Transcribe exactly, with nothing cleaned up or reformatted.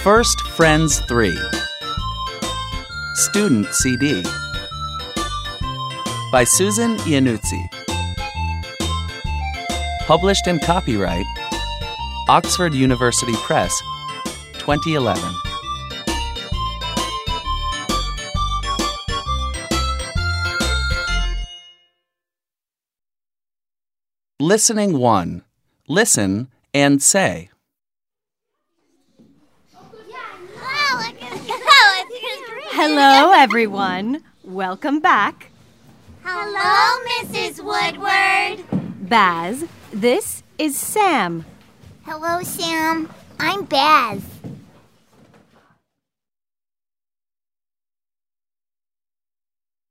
First Friends three. Student C D by Susan Iannuzzi. Published in copyright Oxford University Press, twenty eleven. Listening one. Listen and say. Hello, everyone. Welcome back. Hello, Missus Woodward. Baz, this is Sam. Hello, Sam. I'm Baz.